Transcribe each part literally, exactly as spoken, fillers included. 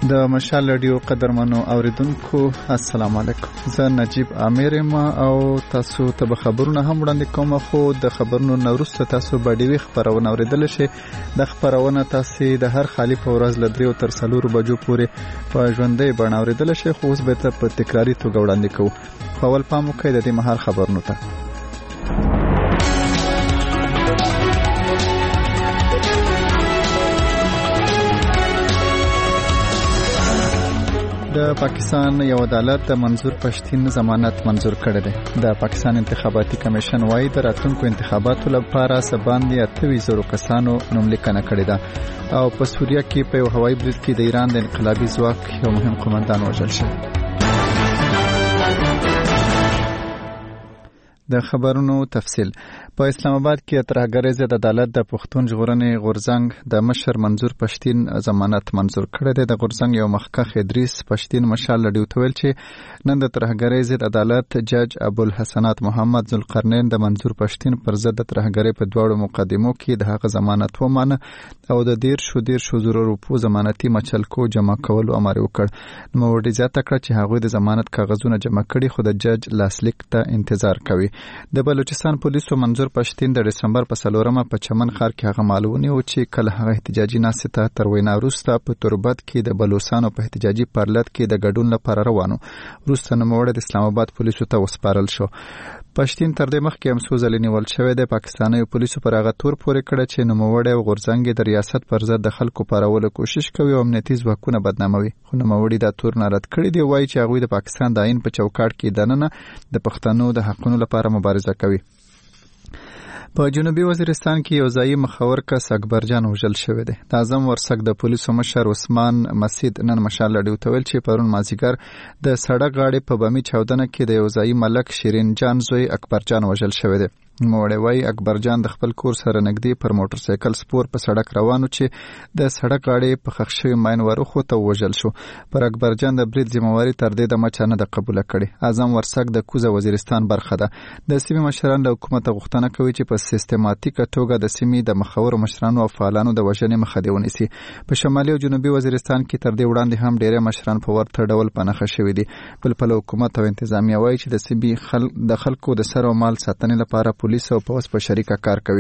د مشال رادیو قدرمنو اوریدونکو السلام علیکم. زه نجیب امیر ما او تاسو ته خبرونه هم وړاندې کوم. خو د خبرونو نورسته تاسو به ډیوي خبرونه اوریدل شي. د خبرونه تاسو د هر خالی په ورځ لدریو تر څلور بجو پورې په ژوندۍ بڼه اوریدل شي. خو اوس به ته په تکراری توګه وړاندې کوو. په اول پام وکړئ د دې مهال خبرونه ته. د پاکستان یو عدالت د منظور پښتین ضمانت منظور کړی دی. د پاکستان انتخاباتي کمیشن وايي د راتلونکو انتخاباتو لپاره سباندې اته زره کسانو نوملیکنه کړې ده او په سوریه کې په یو هوایي برید کې د ایران د انقلابي ځواک یو مهم قومندان وژل شوی. د خبرونو تفصیل. په اسلام آباد کې ترهګرۍ ضد عدالت د پښتون ژغورنې غورځنګ د مشر منظور پښتین ضمانت منظور کړی دی. د غورځنګ یو مخکښ ادریس پښتین مشال لډیو ته ویل چې نن د ترهګرۍ ضد عدالت جج ابوالحسنات محمد ذوالقرنین د منظور پښتین پر ضد د ترهګرۍ په دواړو مقدمو کې د هغه ضمانت ومانه او د دیر شو دیر شو زره روپو ضمانتي مچلکو جمع کولو امر وکړ. نو ورډي زیاته کړه چې هغه د ضمانت کاغذونه جمع کړي خو د جج لاسلیک ته انتظار کوي. د بلوچستان پولیسو منظور پښتین د دسمبر په څلورمه په چمن ښار کې هغه معلومونه و چې کله هغه احتجاجي ناستې ته تر وینا وروسته په تربت کې د بلوچستان په احتجاجي پرلط کې د ګډون لپاره روانو. وروسته نوموړی د اسلام آباد پولیسو ته وسپارل شو. پښتین تر دې مخکې هم څو ځلې نیول شوی دی. پاکستاني پولیسو پر هغه تور پورې کړه چې نوموړی او غورځنګ د ریاست پر ضد د خلکو پارولو کوشش کوي او امنیتي ځواکونه بدناموي. خو نوموړی دا تور نه رد کړی دی. وایي چې هغوی د پاکستان د آئین په چوکاټ کې دننه د پښتنو د حقونو لپاره مبارزه کوي. په جنوبي وزیرستان کې یو ځایي مخور کس اکبرجان وژل شوی دی. د اعظم ورسک د پولیسو مشر عثمان مسید نن مشال لډیو ته ویل چې پرون مازیګر د سړک غاړې په بمی چاودنه کې د یو ځایي ملک شیرین جان زوی اکبرجان وژل شوی دی. نوموړی وایي اکبرجان د خپل کور سره نږدې پر موټر سایکل سپور په سړک روانو چې د سړک غاړې په ښخ شوي ماین وروخو ته وژل شو. پر اکبرجان د برید ذمہواري تر دې دمه چا نه ده قبوله کړې. اعظم ورسک د کوزه وزیرستان برخه ده. د سیمې مشران له حکومته غوښتنه کوي چې په سیستماتیکه توګه د سیمې د مخورو مشرانو او فعالانو د وژنې مخه دې ونیسي. په شمالي او جنوبي وزیرستان کې تر دې وړاندې هم ډېری مشران په ورته ډول په نښه شوي دي. بل پلو حکومت او انتظامیه وایي چې د سیمې خل... د خلکو د سر او مال ساتنې لپاره پولیس او پوځ په شریکه کار کوي.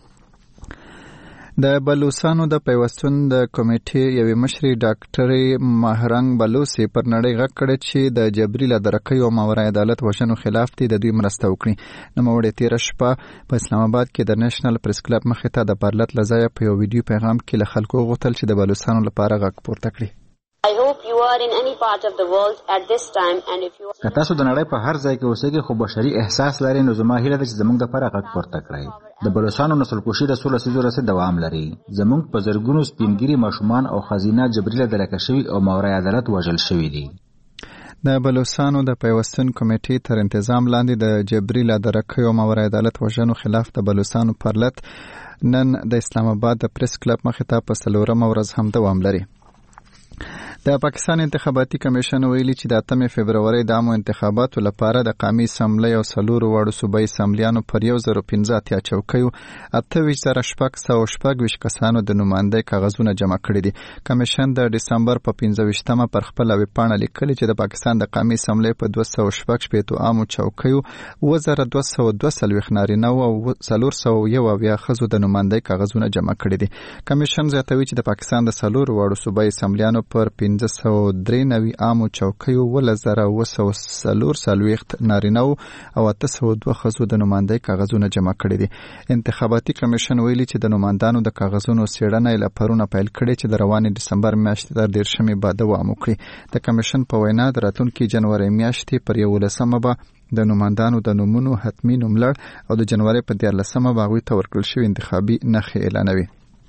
د بلوچستانو د پیوستون د کمیټې یوې مشرې ډاکټرې ماهرنګ بلوچي پر نړۍ غږ کړی چې د جبري لادرکۍ او ماورای عدالت وژنو خلاف دي د دوی مرسته وکړي. نوموړی تېره شپه په اسلام آباد کې د نېشنل پریس کلب مخې ته د پرلط له ځایه په یو ویډیو پیغام کې له خلکو وغوښتل چې د بلوچستانو لپاره غږ پورته کړي. I hope you are in any part of the world at this time and if you که تاسو د نړۍ په هر ځای کې اوسئ خو بشري احساس لرئ نو زما هیله ده چې زموږ دپاره غږ پورته کړئ. د بلوچستانو نسلکشي د څو لسیزو راهیسې دوام لري. زموږ په زرګونو سپینګیري ماشومان او ښځینه جبري لادرکه شوي او ماورای عدالت وژل شوي دي. د بلوچستانو د پیوستون کمیټې تر انتظام لاندې د جبري لادرکۍ او ماورای عدالت وژنو خلاف د بلوچستانو پرلط نن د اسلام آباد د پریس کلب مخې ته په څلورمه ورځ هم دوام لري. د پاکستان انتخاباتي کمیشن ویلي چې د اتمې فبرورۍ د عامو انتخاباتو لپاره د قومي اسمبلۍ او څلورو واړو صوبایي اسمبلیانو پر یو زره پنځه اتیا چوکیو اته ویشت زره شپږ سوه شپږ ویشت کسانو د نمایندۍ کاغذونه جمع کړي دي. کمیشن د ډسمبر په پنځه ویشتمه پر خپله ویبپاڼه لیکلي چې د پاکستان د قومي اسمبلۍ په دوه سوه شپږ شپېتو عامو چوکیو اووه زره دوه سوه دوه څلوېښت نارینهو او څلور سوه یو اویا ښځو د نمایندۍ کاغذونه جمع کړي دي. کمیشن زیاتوي چې د پاکستان د څلورو واړو صوبایي اسمبلیانو پر پنځه سوه درې نوي عامو چوکیو اوولس زره اووه سوه څلور څلوېښت نارینهو او اته سوه دوه ښځو د نمایندۍ کاغذونه جمع کړي دي. انتخاباتي کمیشن ویلي چې د نمایندانو د کاغذونو څېړنه یې له پرونه پیل کړې چې د روانې ډسمبر میاشتې تر دېرشمې به دوام وکړي. د کمیشن په وینا د راتلونکي جنورۍ میاشتې پر یولسمه به د نمایندانو د نومونو حتمي نوملړ او د جنورۍ په دیارلسمه به هغوی ته ورکړل شوي انتخابي نښې اعلانوي.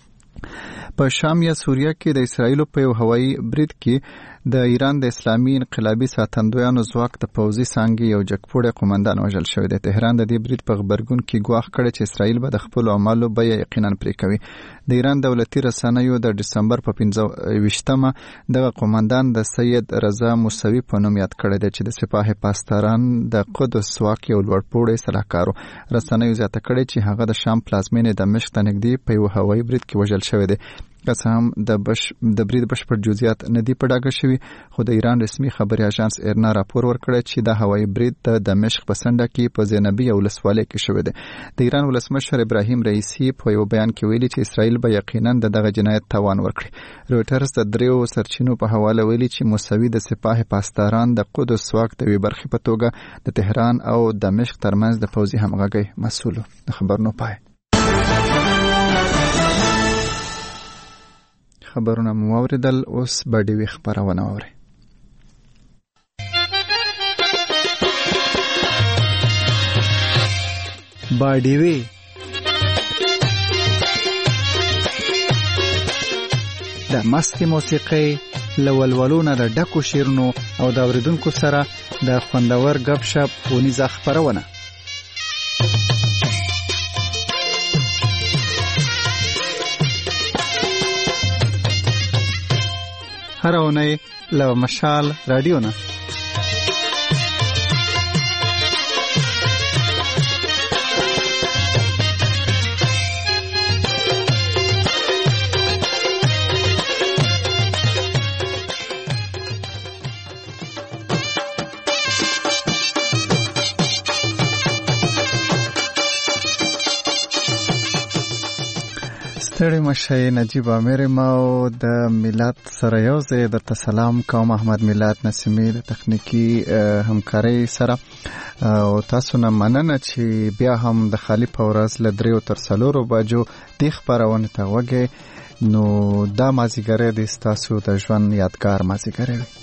په شام یا سوریه کې د اسرائیلو په یو هوایي برید کې د ایران د اسلامي انقلابي ساتندویانو ځواک د پوځي څانګې یو جګپوړی قومندان وژل شوی دی. تهران د دې برید په غبرګون کې ګواښ کړی چې اسرائیل به د خپلو اعمالو بیه یقینا پرې کوي. د ایران دولتي رسنیو د ډسمبر په پنځه ویشتمه دغه قومندان د سید رضا موسوي په نوم یاد کړی دی چې د سپاه پاسداران د قدس ځواک یو لوړپوړی سلاکار و. رسنیو زیاته کړی چې هغه د شام پلازمینې دمشق ته نږدې په یو هوایي برید کې وژل شوی دی. که څه هم د بش د برید بشپړ جزئیات نه دي په ډاګه شوي، خو د ایران رسمي خبري اژانس ایرنا راپور ورکړی چې د هوایي برید د دمشق په سنډه کې په زینبي ولسوالۍ کې شوی دی. د ایران ولسمشر ابراهیم رئیسی په یو بیان کې ویلي چې اسرائیل به یقینا د دغه جنایت تاوان ورکړي. رویټرز د دریو سرچینو په حواله ویلي چې موسوي د سپاه پاسداران د قدس واک د وی برخې په توګه د تهران او دمشق ترمنځ د پوځي همغږۍ مسؤل. د خبرونو پای. خبرونه مو اوریدل، اوس به ډیوي خبرونه اورئ. با ډیوي د مستي موسیقي لولولونه د ډکو شیرونو او د اوریدونکو سره د خوندور غب شپ ونیزه خبرونه. هر اونۍ له مشال رادیو نه ستړي مشي نجیب امیر ما د ملت سره یو ځای درته سلام کوم. احمد ملت نسیمی د تخنیکی همکارۍ سره او تاسو نه مننه چې بیا هم د خالی په ورځ له دریو تر څلورو بجو د خبرونه ته وګورئ. نو دا مازیګری د تاسو د ژوند یادګار مازیګری وي.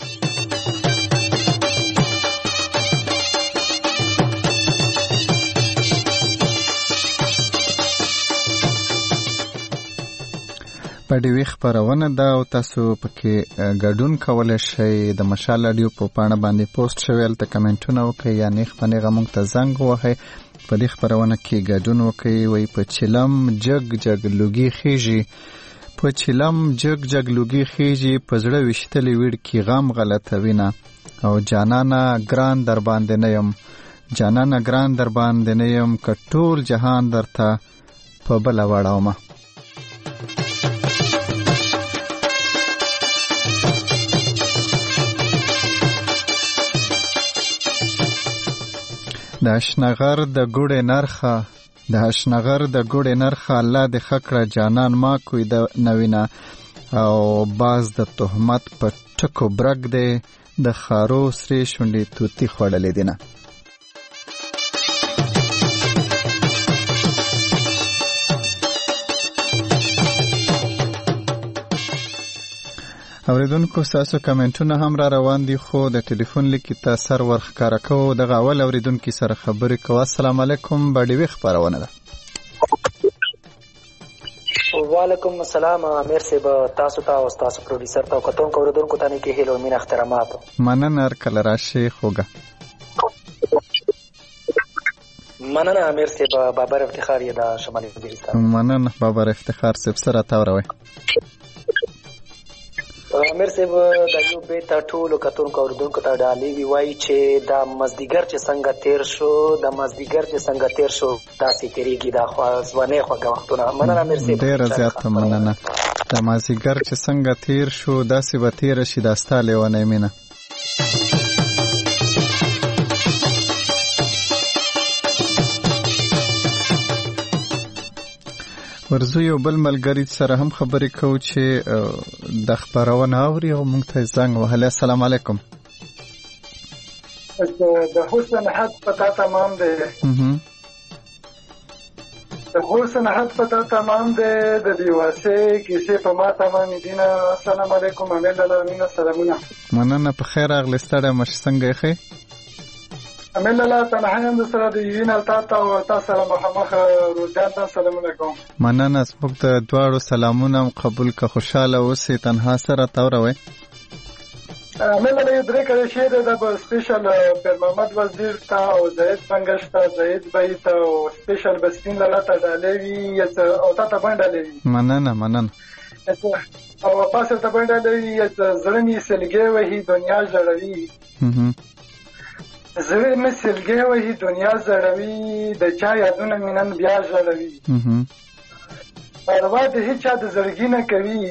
په ډیوي خبرونه دا او تاسو پکې ګډون کولای شئ. د مشال رادیو په پاڼه باندې پوسټ شوی، هلته کمنټونه وکړئ یا نیغ په نیغه موږ ته زنګ ووهئ. په دې خبرونه کې ګډون وکړئ. وایي په چلم جګ جګ لوګي خیږي، په چلم جګ جګ لوګي خیږي، په زړه ویشتلې ویړ کې غم غلطوینه او جانانه ګران در باندې نه یم، جانانه ګران در باندې نه یم، که ټول جهان درته په بله وړومه. د اشنغر د ګوړې نرخه د اشنغر د ګوړې نرخه الله د خکړه جانان ما کوي د نوینه او باز د تهمت په ټکو برګ دی د خارو سری شونډې توتی خوړلې دینه. اوریدونکو تاسو کمنټونه هم را روان دي، خو د ټلیفون لیکي ته سر ورخکاره کوو. دغه اول اوریدونکي سره خبرې کوو. السلام علیکم، بډیوي خبرونه ده. وعلیکم السلام امیر صاحب، تاسو ته او تاسو پروډوسر ته او کتونکو اوریدونکو ته نه کې هیلو مين احترامات. مننه کله راشي خوګه. مننه امیر صاحب، بابر افتخار یې د شمالي وزیرستان. مننه بابر افتخار صاحب سره تاوروي. امیر صاحب د یو بیت ټولو کتونکو اوریدونکو ته ډالۍ وی وایي چې دا مازدیګر چې څنګه تیر شو د مازدیګر چې څنګه تیر شو داسې تیریږي دا خو ځواني خوږه وختونه. مننه امیر صاحب، ډېره زیاته مننه. د مازدیګر چې څنګه تیر شو داسې به تیر شي دا ستا لیونۍ مینه. ورزو یو بل ملګری سره هم خبرې کوو چې د خبرونه اوري او موږ ته زنګ وهلی. السلام علیکم. د حسن حد پتا تمام دی، د حسن حد پتا تمام دی، د دیواسه کیسې په ما تمام دینه. السلام علیکم، امیر الله سلامونه. مننه، په خیر راغلی. ستړی مش څنګه یې ښې؟ امیر الله تنها هم سره د یوین التا او تاسو سره مخامخ روزان ته سلامونه کوم. مننه، سپوږ ته دواړو سلامونه قبول که خوشاله اوسئ. تنها سره تاوروي. امیر الله یو درې کړی شی دی د سپیشل پیر محمد وزیر ته او زید پنګش ته، زید بای ته او سپیشل بسپین لاله ته ډالوي او تا ته باندې ډالوي. مننه مننه. او پاسه ته باندې ډالوي زړه می سلګي وهي دنیا جوړوي، زړه مې سلګي وهي دنیا زړوي، د چا یادونه مینن بیا ژړوي. پروا د هیچا د زړګي نه کوي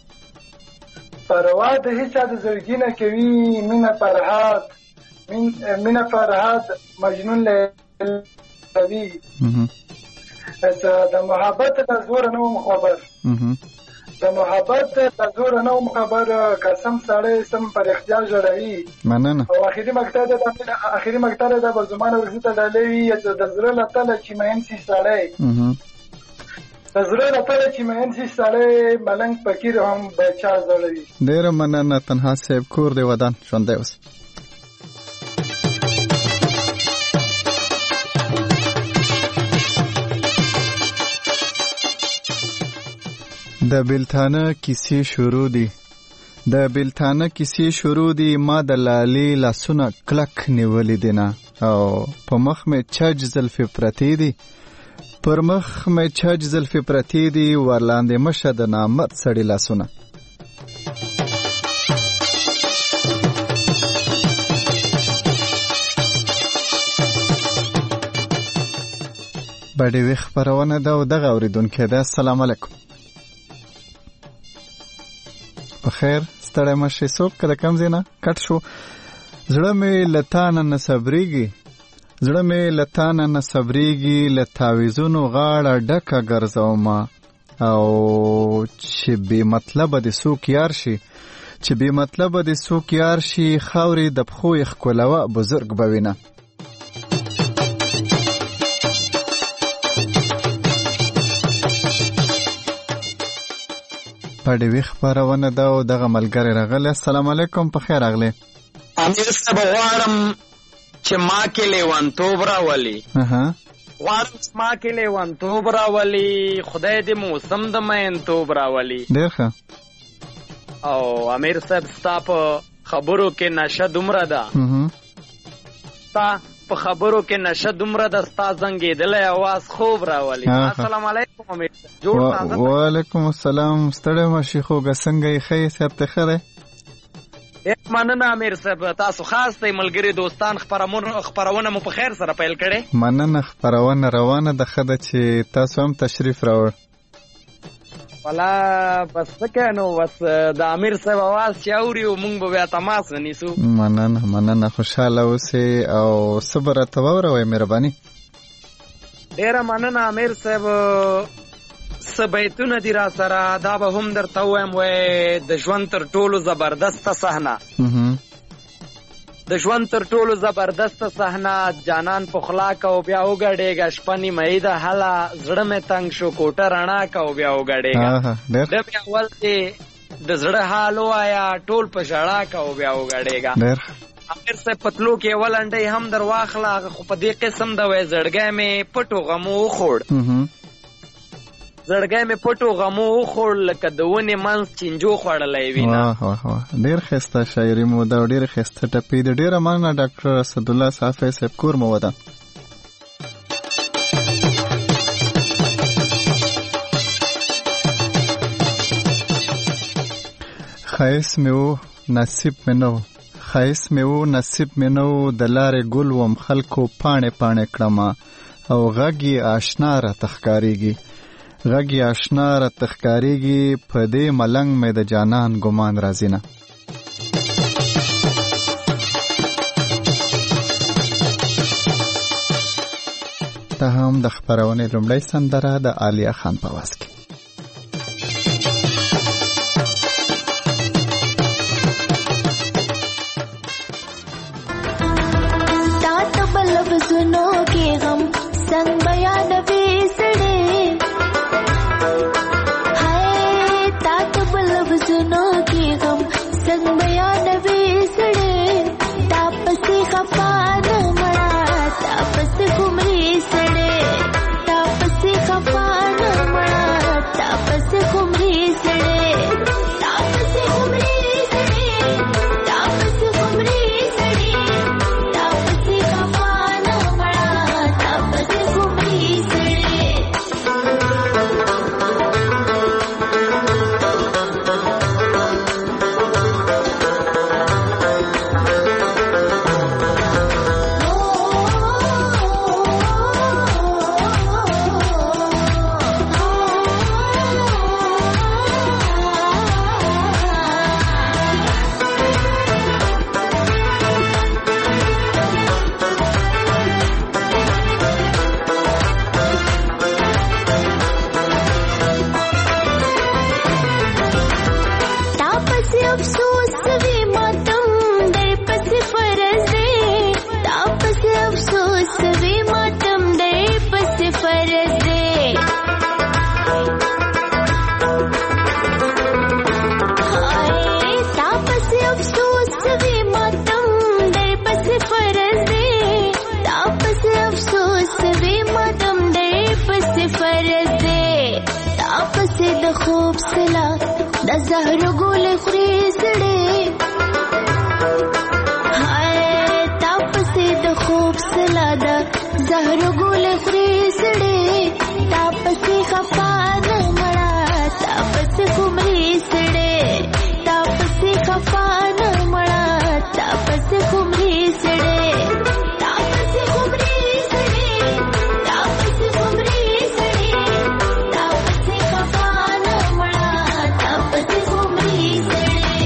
پروا د هیچا د زړګي نه کوي مینه فرهاد مینه فرهاد مجنون لوي د محبت د زور نه وم خبر د محبت د زور نه وم خبر قسم سړی سم پر اختیار جوړوي مننه او اخیری مقطع د اخیری مقطع د زمانه ورزته دالوي د زړه لته چې مېن سي سړی د زړه لته چې مېن سي سړی ملنګ فقیر هم بچا زړوي. ډیر مننه تنها صاحب کور دی ودان ژوندی اوس. د بیلتانه کیسې شروع دي د بیلتانه کیسې شروع دي ما د لالې لاسونه کلک نیولې دي نه او په مخ مې چج زلفې پرتې دي پر مخ مې چج زلفې پرتې دي ورلاندې مشه د نامرد سړي لاسونه بډې وی خبرونه ده او دغه اوریدونکي ده. السلام علیکم. بخیر ستړی مشې څوک که د کم ځای نه کټ شو. زړه مې له تا نه نه صبرېږي زړه مې له تا نه نه صبرېږي له تعویذونو غاړه ډکه ګرځومه او چې بې مطلبه دې څوک یار شي چې بې مطلبه دې څوک یار شي خاورې د پښو یې ښکلوه بزرګ به وینه. پډې وی خبرونه ده او دغه ملګری راغلی. السلام علیکم. په خیر راغلی. امیر صاحب غواړم چې ما کې لیونتوب راولي غواړم چې ما کې لیونتوب راولي خدای دې موسم د مینتوب راولي. ډېر ښه. او امیر صاحب ستا په خبرو کې نشه دومره ده ستا په خبرو کې نشه دومره ده ستا زنګېدلی اواز خوب راولي. السلام علیکم امیر صاحب. وعلیکم السلام. ستړی مشې خوږه څنګه یې ښه یې صاحب ته ښه دی؟ مننه امیر صاحب تاسو خاص دی ملګري دوستان خپرونه مو په خیر سره پیل کړې. مننه خپرونه روانه ده ښه ده چې تاسو هم تشریف راوړ. والا بس څه نو بس د امیر صاحب اواز چې اوري او موږ به بیا تماس ونیسو. مننه مننه خوشحاله اوسئ او صبر راته واوروئ مهرباني. ډېره مننه امیر صاحب. څه بیتونه دي را سره دا به هم درته ووایم وایي د ژوند تر ټولو زبردسته صحنه د ژوند تر ټولو زبردسته صحنه جانان پخلا کو بیا وګډېږه شپه نیمایي ده هله زړه مې تنګ شو کوټه رڼا کو بیا وګډېږه د بیا اول دې د زړه حال ووایه ټول په ژړا کو بیا وګډېږه. امیر صاحب پتلو کې یوه لنډۍ هم در واخله خو په دې قسم ده وایي زړګی مې پټو غمو وخوړ زړګی مې پټو غمو وخوړ لکه د ونې منځ چینجو خوړلی وي. واه واه واه ډېر ښایسته شاعري مو ده او ډېرې ښایسته ټپې دي. ډېره مننه ډاکټر اسدالله صافی صاحب کور مو ودان. ښایست مې و نصیب مې نه و ښایست مې و نصیب مې نه و د لارې ګل وم خلکو پاڼې پاڼې کړمه او غږ یې اشنا راته ښکارېږي غږ یې اشنا راته ښکارېږي په دې ملنګ مې د جانان ګمان راځي نه. ته هم د خپرونې لومړۍ سندره د عالیه خان په آواز کې. تا ته به لفظونو کې غم څنګ بیانوي سړی सुनो की गम संग बयान वे सड़े तापस खफान मरा तापस घुमरी सड़े तापस खफान मरा तापस घुमरी सड़े तापस घुमरी सड़े तापस घुमरी सड़े तापस खफान मरा तापस घुमरी زهر ګل خوري سړې هاي تاپسې د خوب سلاده زهر ګل خوري سړې تاپسې خفان مړه تاپسې خمري سړې تاپسې خفان مړه تاپسې خمري سړې تاپسې خمري سړې تاپسې خمري سړې تاپسې خفان مړه تاپسې خمري سړې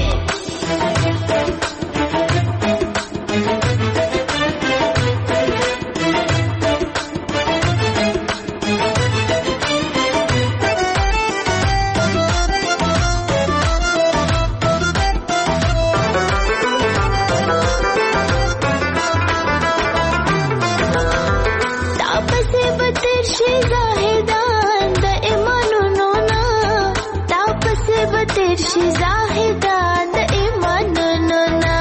شي زاهدان د ایمانونو نه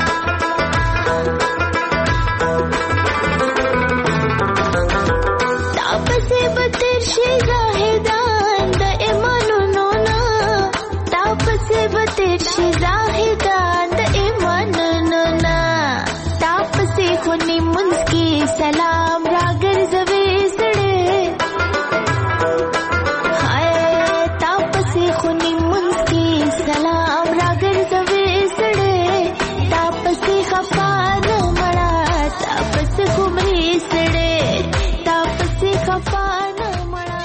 تاپسې به تېر شي زاهدان د ایمانونو نه تاپسې به تېر شي زاهدان د ایمانونو نه تاپسې خو نیمونځ کې سلام راګرځوي سړی هاي تاپسې خو نیمونځ سلام راګرځوي سړی تاپسې خفان مړه تاپسې خمري سړی تاپسې خفان مړه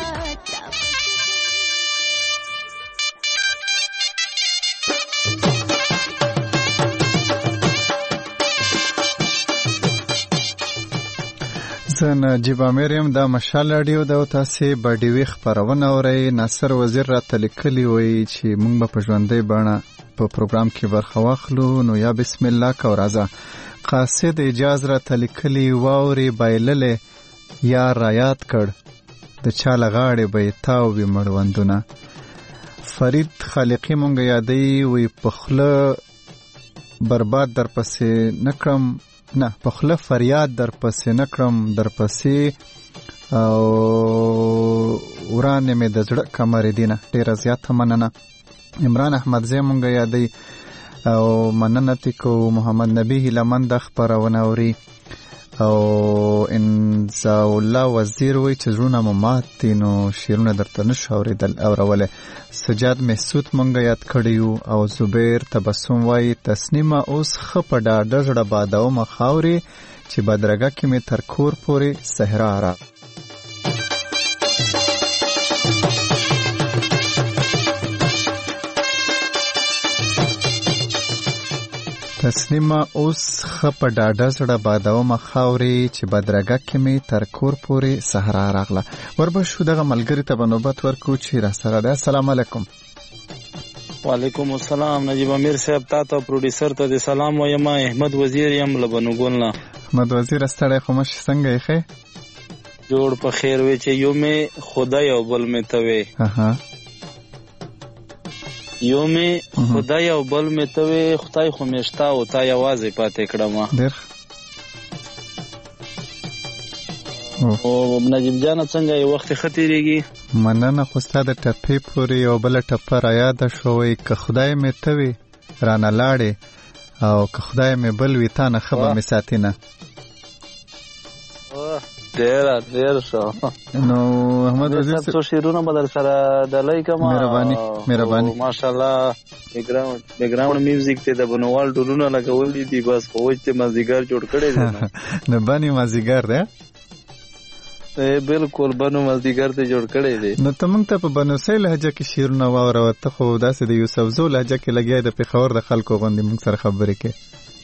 زه نجیب امیر یم دا مشال راډیو ده او تاسې به ډیوي خپرونه اورئ. ناصر وزیر راته لیکلي وایي چې موږ به په ژوندۍ بڼه په پروګرام کې برخه واخلو نو یا بسم الله که راځه. قاصد اجاز راته لیکلي واورې بایللې یا رایاد کړ د چا له غاړې به یې تاو وي مړوندونه. فرید خالقي مونږ یادوي وایي په خوله برباد در پسې نه کړم نه په خوله فریاد در پسې نه کړم در پسې او ورانې مې د زړه کمرې دینه. ډېره زیاته مننه. عمران احمدزی مونږ یادوي او مننه تې کوو. محمد نبی هیلمن د خپرونه اوري او انزاء الله وزیر وایي چې زړونه مو مات دي نو شعرونه درته نشو اورېدل اورولی. سجاد محسود مونږ یاد کړی یو او زبیر تبسم وایي تسنیمه اوس ښه په ډاډه زړه بادومه خاورې چې بدرګه کې مې تر کور پورې صحرا را تسنیمه اوس ښه په ډاډه زړه بادومه خاورې چې بدرګه کې مې تر کور پورې صحرا راغله. وربه شو دغه ملګري ته به نوبت ورکو چې راسره دی. السلام علیکم. وعلیکم السلام. نجیب امیر صاحب تا ته پروډیوسر ته د سلام وایم. احمد وزیر یم له بنوګل نه. احمد وزیر ستړی خو مشي څنګه یې ښې؟ جوړ په خیر وی چې یو مې خدای او بل مې ته وی اها یو مې خدای او بل مې ته وی خدای خو مشتا او تا یوازې پاتې کړم. ډېر او نجیب جان څنګه یو وخت ختیریږي؟ مننه. خو ستا د ټپې پورې یو بله ټپه را یاده شوی که خدای مې ته وي رانه لاړې او که خدای مې بل وي تا نه ښه به مې ساتي نه. ډېره ډېر ښه. نو احمد وزیر څو شعرونه به در سره ډالۍ کړم. مهرباني مهرباني. ماشاءالله بیکګراوند بیکګراوند میوزیک ته د بنوال ډولونه لګولي دي بس خو وځي مازیګر جوړ کړی دی. نه باندې مازیګر دی بالکل بنو مازیګر ته جوړ کړی دی. نو ته موږ ته په بنوسۍ لهجه کې شعرونه واوروه. ته خو داسې د یوسفزو لهجه کې لګیا د پېښور د خلکو غوندې موږ سره خبرې کې.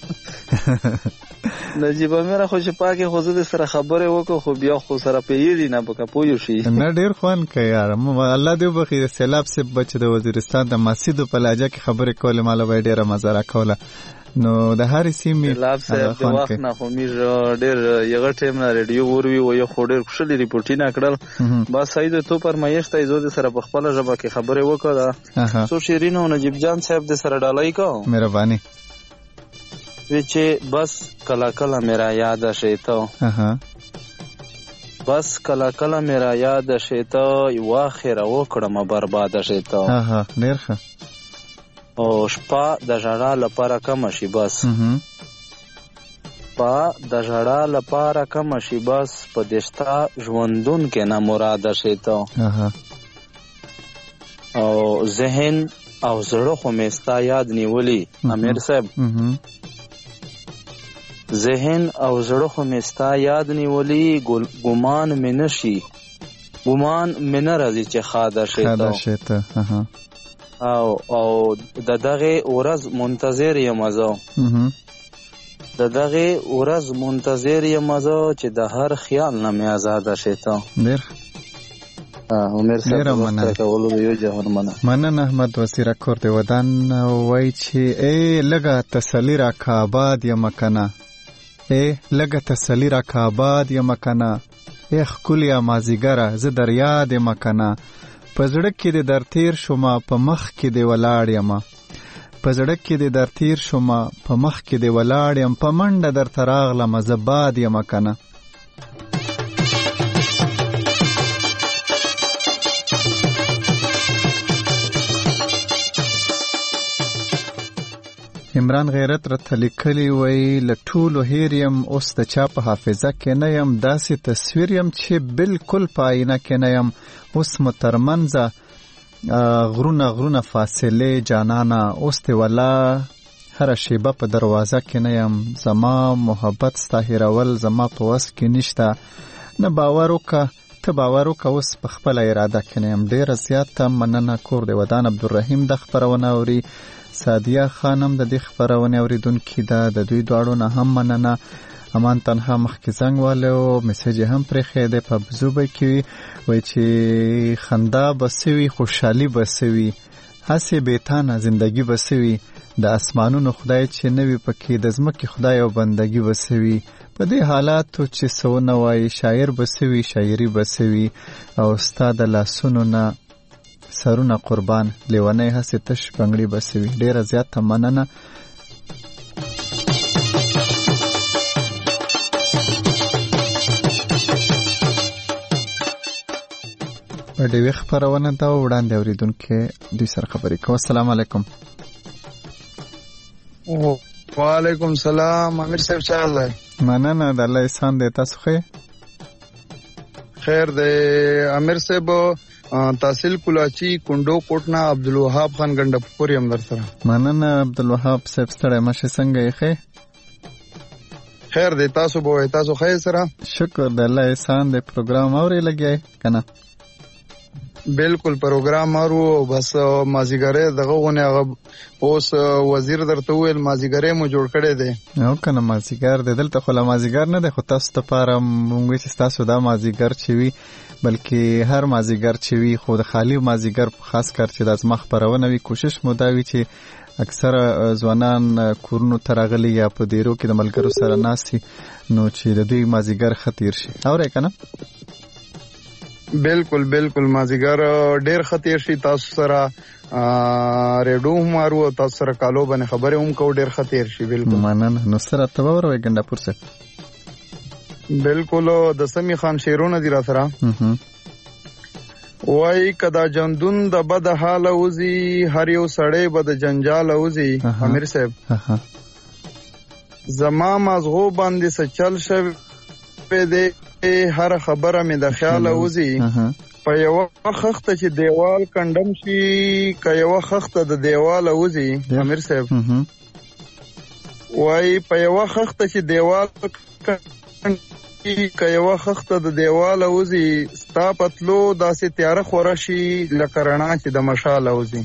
نجیب امیر خو چې پاکې خو زه د سره خبرې وکړو خو بیا خو سره پیېدي نه پکه پوه شي. نه ډېر خوند کوي یار. الله دې وبخښي د سیلاب صاحب به چې د وزیرستان د ماسیدو په لهجه کې خبرې کولې ما له به یې ډېره مزه راکوله. نو د هرې سیمې سیلاب صاحب د وخت نه خو موږ ډېر یغه ټایم نه ریډیو وروي وایي خو ډېر خوشحالي ریپورټونه کړل. بس سعید تو فرمایش ته زه د سره په خپله ژبه کې خبرې وکړه. څو شعرونه نجیب جان صاحب د سره ډالۍ کوم. مهرباني. وچه بس کلا کلا میرا یاد شیتا بس کلا کلا میرا یاد شیتا یو اخر وکړم برباد شیتا. اها ډیر ښه. او شپه د ژړا لپاره کم شي بس شپه د ژړا لپاره کم شي بس په دشتا ژوندون کې نه مراده شي ته او ذهن او زړه خو مې ستا یاد نیولي امیر صاحب ذهن او زړه خو مې ستا یاد نیولي ګمان مې نشي ګمان مې نه راځي چې خاده شي ته او او د دغه ورځ منتظر یم زه د دغه ورځ منتظر یم زه چې د هر خیال نه مې آزاده شي ته ډېر عمر صاحب کولو یو جهان منه مننه احمد وزیر کور دی ودان وای چې ای لګه تسلی را کاباد یم کنه ای لګه تسلی را کاباد یم کنه ای خولیا مازیګره زه در یاد یم کنه په زړه کې د در تیر شوما په مخ کې دی ولاړ یم په زړه کې د در تیر شوما په مخ کې دی ولاړ یم په منډه در تراغلم زه باد یم کنه عمران غیرت رته لیکلی وای لټولو هیر یم اوس د چا په حافظه کې نه یم داسې تصویر یم چې بالکل په آینه کې نه یم اوس مو ترمنځه غرونه غرونه فاصلې جانانه اوس دې ولا هره شیبه په دروازه کې نه یم زما محبت ستا هیرول زما په وس کې نشته نه باور وکړه ته باور وکړه اوس په خپله اراده کې نه یم ډېره زیاته مننه کور دی ودان عبدالرحیم د خپرونه اوري سادیه خانم د دې خبرونه اوریدونکې ده د دوی دواړو نه هم مننه امان تنها مخکې زنګ والو میسج هم پرې خېده په بزوبه کې وای چې خندا بسوي خوشحالي بسوي هسه بیتانه زندگی بسوي د اسمانونو خدای چې نوی پکې د ځمکې خدای او بندگی بسوي په دې حالاتو چې سونه وای شاعر بسوي شاعري بسوي او استاد لاسونو نه سرونه قربان لیوانه هسه تش پنګړي بسوي ډیره زیاته مننه په دې وخت پرونه دا وړاندې اوریدونکو دوی سره خبرې کوي السلام علیکم وعلیکم السلام امیر صاحب چال دی مننه د الله احسان دی تاسو خیر خیر دی امیر صاحب تحصیل کلاچی کندو کوټنا عبدالوهاب خان ګندپور یم در سره مننه عبدالوهاب صاحب ستړی مشه څنګه یې خیر خیر دی تاسو به تاسو خیر سره شکر د الله احسان دی پروګرام اوري لګی کنه بالکل پروګرام اورو بس مازیګره دغه ونه اوس وزیر درته ویل مازیګره مو جوړ کړی دی او کنه مازیګر د دلته خو مازیګر نه دی خو تاسو ته پاره مونږ چې تاسو دا مازیګر چي وي بلکې هر مازیګر چې وي خو د خالی مازیګر خاص کر چې د ازمخ پرونه وي کوشش مو دا وي چې اکثر ځوانان کورونو ترغلي یا په دیرو کې د ملګرو سره ناسي نو چې د دوی مازیګر خطیر شي اورې کنه بالکل بالکل مازیګر ډیر خطیر شي تاسو سره ریډو مارو تاسو سره کالو باندې خبره هم کو ډیر خطیر شي بالکل مننه نو سره تبور وای ګندپور سره بالکل د سمی خان شیرونه دی را سره وای کدا جندون د بد حال اوزي هر یو سړی بد جنجال اوزي امیر صاحب زما مازغو باندې سچل شوی دې هر خبره مې د خیال اوزي په یو خخته چې دیوال کندم شي که یو خخته د دیوال اوزي امیر صاحب وای په یو خخته چې دیوال که یو خخته د دیوال اوزي ستا پتلو داسې تیاره خوره شي لکه رڼا چې د مشال اوزي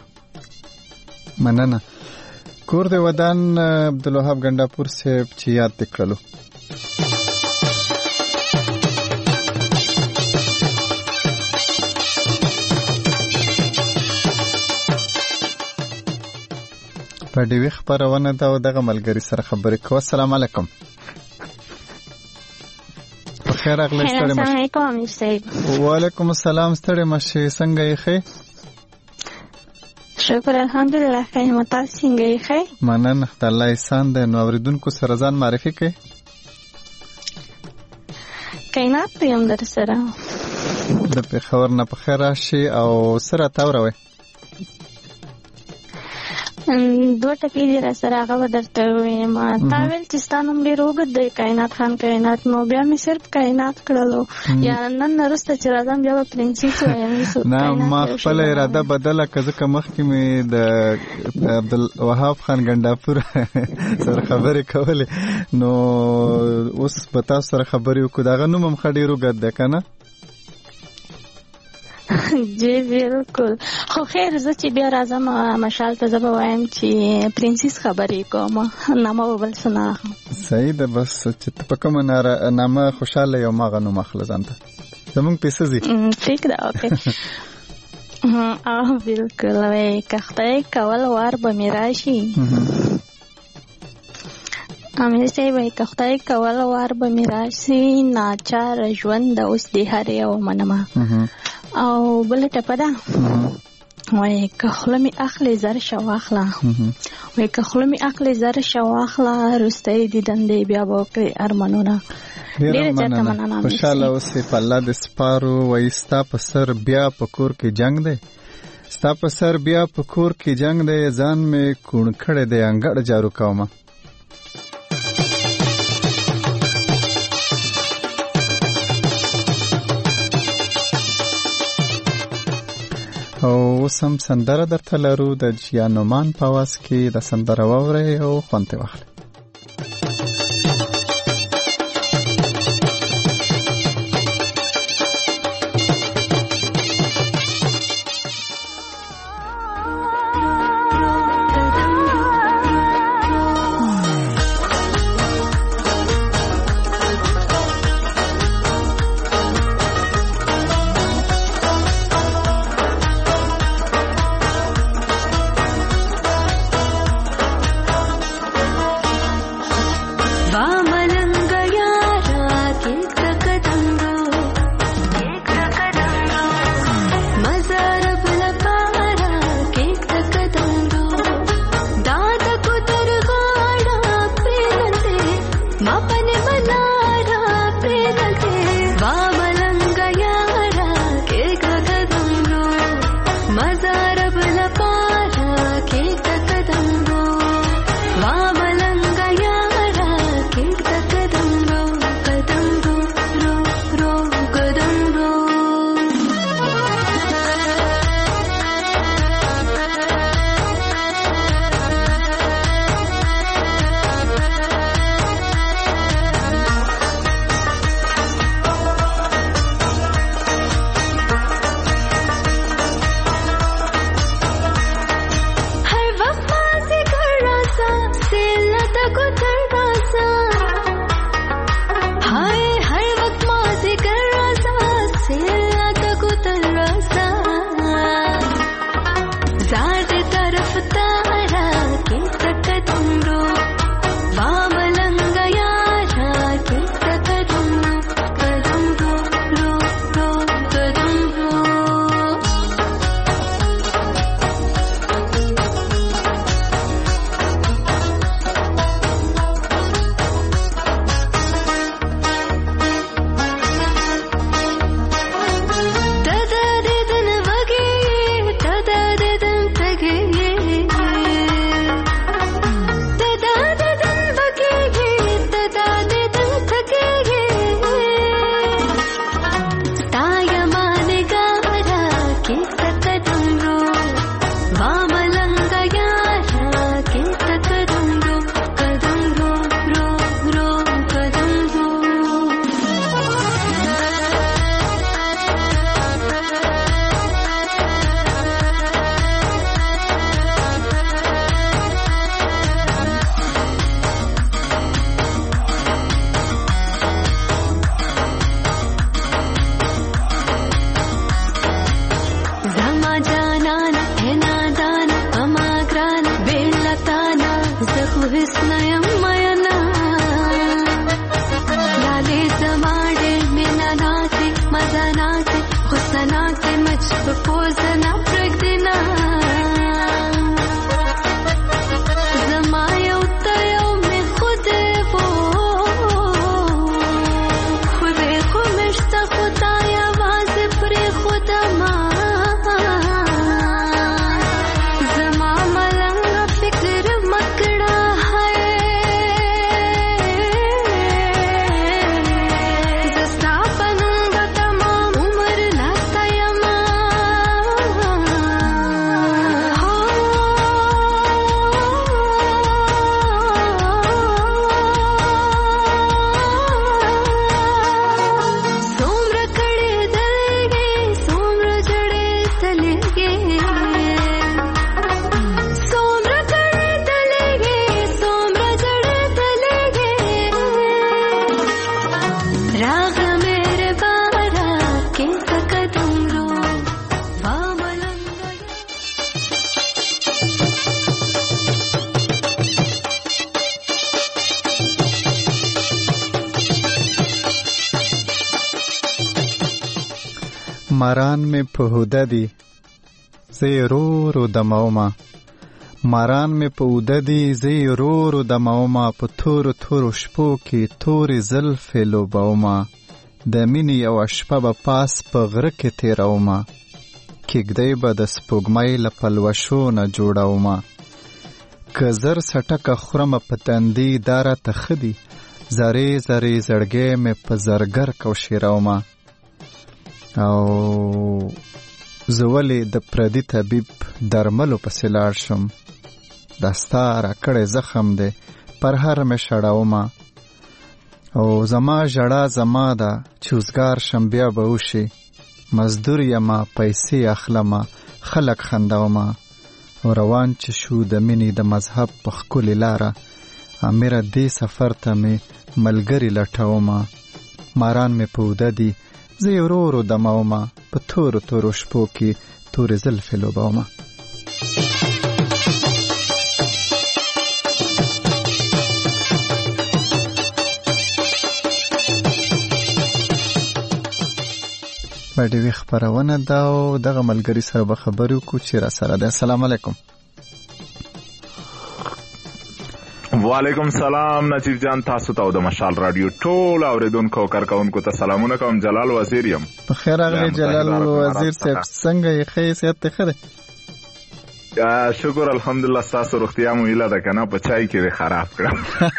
مننه کور د ودان عبدالوهاب ګندپور صاحب چې یاد کړلو په دې وخت پرونه دا دغه ملګری سره خبرې کوو السلام علیکم خیر اغلی ستړي مشه السلام علیکم امیر صاحب وعلیکم السلام ستړي مشه څنګه یې ښه شکر الحمدلله خیر متاسف څنګه یې ښه مننه د الله احسان دی نو اوریدونکو سره ځان معرفي کړئ کینات یم در سره د پېښور نه په خیر راشي او سره تاوروي دوه ټکي دي را سره هغه به درته ووایم. تا ویل چې ستا نوم ډېر اوږد دی کائنات خان کائنات، نو بیا مې صرف کائنات کړلو یا نن وروسته چې راځم بیا به پرنسیس وایم. نه ما خپله اراده بدله که ځکه مخکې مې د عبدالوهاب خان ګنډاپور سره خبرې کولې، نو اوس به تاسو سره خبرې وکړو. د هغه نوم هم ښه ډېر اوږد دی که نه؟ جی بالکل. خو خیر زه چې بیا راځم مشال ته زه به وایم چې پرنسیس خبرې کوم، نامه به بل څه نه اخلم. صحیح ده، بس چې ته په کومه نامه خوشحاله یې هماغه نوم اخله ځان ته، زمونږ پیسه ځي. ٹھیک ده اوکې. بالکل. وایي که خدای کول وار به مې راشي، امیر صاحب وایي که خدای کول وار به مې راشي، ناچاره ژوند د اوس د هر یو منمه. او بل ټپه ده وایي که خوله مې اخلې زر شه واخله، وایي که خوله مې اخلې زر شه واخله، وروستی دیدن دی بیا به وکړې ارمانونه. ډېره زیاته مننه. خوشحاله اوسې، په الله دې سپارو. وایي ستا په سر بیا په کور کې جنگ دی، ستا په سر بیا په کور کې جنگ دی، ځان مې کوڼ کړی دی انګړ جارو کومه. او اوس هم سندره درته لرو د جیانومان په آواز کې. د سندره واورئ او خوند ترې واخلئ. ماران می په هوده دي زه رو رو دمومه ماران می په هوده دي زه رو رو دمومه په تورو تورو شپو کې تورې زلفې لوبومه د مینې یوه شپه به پاس په غره کې تېرومه کېږدۍ به د سپوږمۍ له پلوشو نه جوړومه که زر سټکه خورمه په تندي دا راته ښه دي زرې زرې زړګی مې په زرګر کوشیرومه او زه ولې د پردي طبیب درملو پسې لاړ شم دا ستا راکړی زخم دی پر هر مې شړومه او زما ژړا زما ده چې اوزګار شم بیا به وشي مزدور یمه پیسې اخلمه خلک خندومه او روان چې شو د مینې د مذهب په ښکلې لاره امیره دې سفر ته مې ملګري لټومه ماران مې په اوده دي زه یې ورو ورو دمومه په تورو تورو شپو کې تورې زلفې لوبومه باډیوي خپرونه ده او دغه ملګري سره به خبرې وکړو چې را سره ده. السلام علیکم. وعلیکم سلام نجیب جان، تاسو ته د مشال رادیو ټول اوریدونکو کارکونکو ته سلامونه کوم. جلال وزیر یم. په خیر راغلی جلال وزیر صاحب، څنګه یې؟ ښه صحت ته ښه دی؟ شکر الحمدلله. ستاسو روغتیا مو هیله ده که نه؟ په چای کې دې خراب کړم.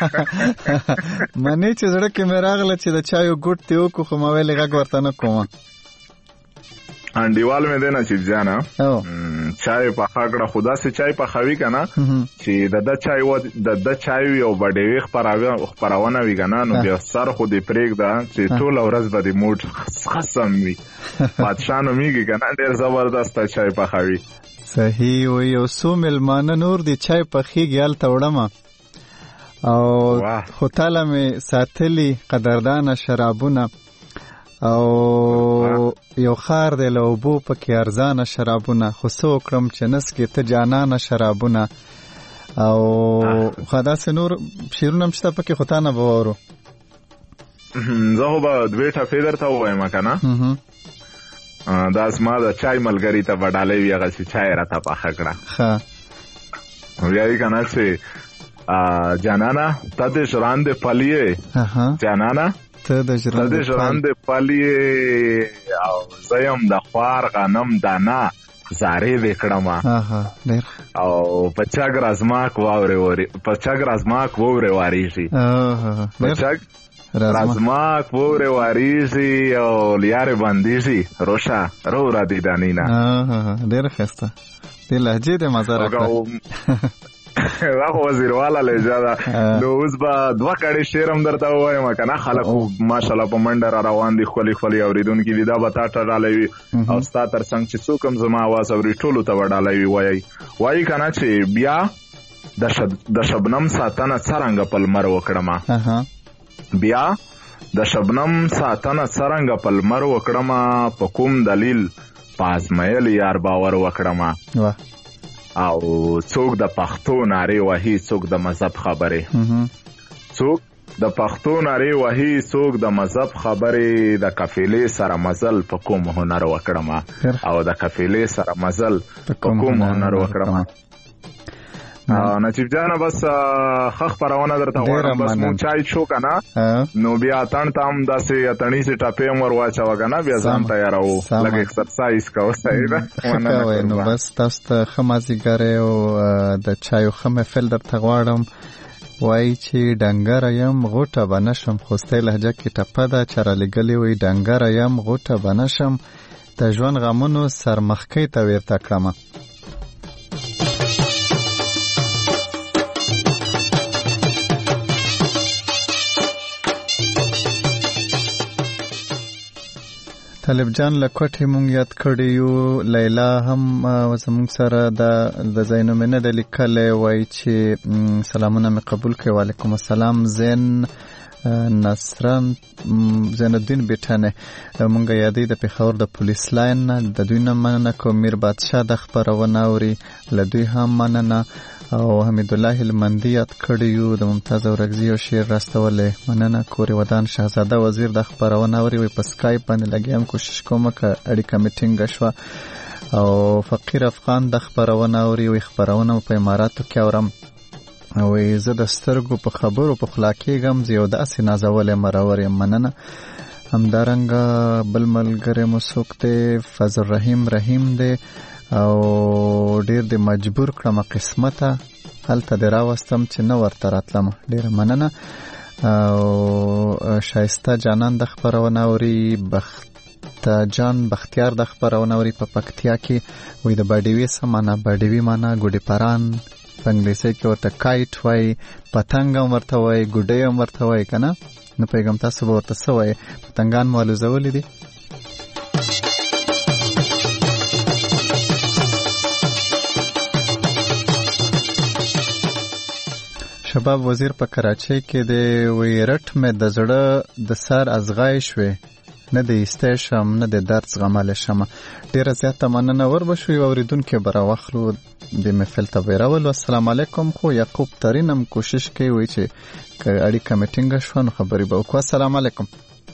منې چې زړه کې مې راغله چې د چایو ګوټ دې وکړو خو ما ویلې غږ ورته نه کومه. انډیوال مې دی نجیب جانه چای پخه کړه، خو داسې چای پخوي که نه چې د ده چای د ده چای وي او بډیوي خپرونه وي که نه، نو بیا سر خو دې پرېږده چې ټوله ورځ به دې موډ خسم وي. بادشاه نومېږي که نه، ډېر زبردسته چای پخوي. صحیح و. یو څو مېلمانه نور دي چای پخېږي هلته وړمه او خو تاله مې ساتلي قدردانه شرابونه او یو خار دی له اوبو پکې ارزانه شرابونه، خو څه وکړم چې نس کې ته جانانه شرابونه او خو داسې نور شعرونه هم شته پکې، خو تا نه به واورو. زه خو به دوې ټپې درته ووایم که نه. دا زما د چای ملګري ته به ډالۍ وي، هغسې چای راته پخه کړه. وایي که نه چې جانانه ته د ژرندې پل یې، جانانه ته د ژرندې پل یې او زه یم د خوار غنم دانه زارې دې کړمه او په چګ رازماک په چګ رازماک واورې واریږي، په چګ رازماک واورې واریږي او لیارې بندېږي روشه رو را دې دانینه. ډېره ښایسته دې لهجې دې مزه راکړه. دا خو وزیرواله لهجه ده. نو اوس به دوه کړې شعر هم درته ووایم که نه. خلک ماشاءالله په منډه را روان دي، ښکلي ښکلي اورېدونکي دي. دا به تا ته ډالۍ وي او ستا تر څنګ چې څوک هم زما اواز اوري ټولو ته به ډالۍ وي. وایي وایي که نه چې بیا د شبنم ساتنه څرنګه په لمر وکړمه، بیا د شبنم ساتنه څرنګه په لمر وکړمه، په کوم دلیل په ازمیل یار باور وکړمه. او څوک د پښتو نارې وهي څوک د مذهب خبرې، څوک د پښتو نارې وهي څوک د مذهب خبرې، د قافلې سره مزل په کوم هنر وکړمه او د قافلې سره مزل په کوم هنر وکړمه. نجیب جانه بس ښه خپرونه درته غواړم. بس مونږ چای څښو که نه، نو بیا اتڼ ته هم داسې اتڼیسې ټپې هم ور واچوه که نه، بیا ځان تیاروو لږ اکسرسایز کوو. صحیح ده. ښه کوئ. نو بس تاسو ته ښه مازدیګری او د چایو ښه محفل درته غواړم. وایي چې ډنګره یم غوټه به نشم، خوستی لهجه کې ټپه ده چې رالیږلې وایي ډنګره یم غوټه به نشم، د ژوند غمونو سرمخکۍ ته ویرته کړمه. طالب جان له کوټې مونږ یاد کړی یو. لیلا هم زمونږ سره د ځای نوم یې نه دی لیکلی. وایي چې سلامونه مې قبول کړئ. وعلیکم السلام. زین نصران زین الدین بیټانې مونږ یادوي د پېښور د پولیس لاین نه، د دوی نه مننه کوم. میر بادشاه د خپرونه اوري، له دوی هم مننه. او حمید الله هلمندي یاد کړی یو د ممتاز اورغزي او شعر راستولې مننه. کوري ودان شهزاده وزیر د خبرونه اوري وي په سکایپ باندې لګیم کوشش کوم ک اړیکه میټینګ شوه. او فقیر افغان د خبرونه اوري وي خبرونه په اماراتو کې اورم او زه د سترګو په خبرو په خلاکېږم زه یو داسې نازولې مرور یم مننه. همدارنګه بل ملګری مو څوک دی فضل رحیم رحیم دی او ډیر د مجبور کړم قسمته هلته د راوستم چې نه ورته راتلم ډیره مننه. او شایسته جانان د خبرونه اوري بخت جان بختیار د خبرونه اوري په پکتیا کې وې د باډیوي سمانه باډیوي معنا ګوډی پران په انګلیسي کې ورته کایټ وای پتنګ هم ورته وای ګوډی هم ورته وای کنه نو پیغام تاسو به ورته سوای پتنګان مالو زولې دي. شباب وزیر په کراچۍ کې دی وی رټ مې د زړه د سر ازغای شوې نه د ایسته شم نه د درد زغمل شم. ډیره زیاته مننه ور بشوي اوریدونکو برا واخلو د محفل ته بیراول. السلام علیکم. خو یعقوب ترینم کوشش کوي وی چې اړیکه میټینګ شو نو خبرې به وکړو. السلام علیکم.